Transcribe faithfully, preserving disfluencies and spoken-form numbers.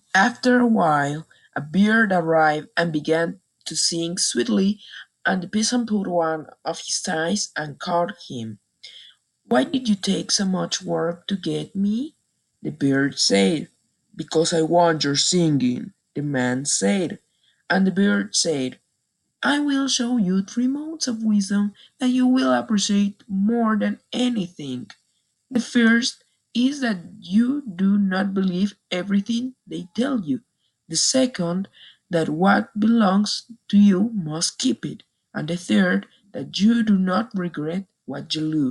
After a while, a bird arrived and began to sing sweetly, and the peasant put one of his eyes and caught him. "Why did you take so much work to get me?" the bird said. "Because I want your singing," the man said. And the bird said, "I will show you three modes of wisdom that you will appreciate more than anything. The first is that you do not believe everything they tell you. The second, that what belongs to you must keep it. And the third, that you do not regret what you lose."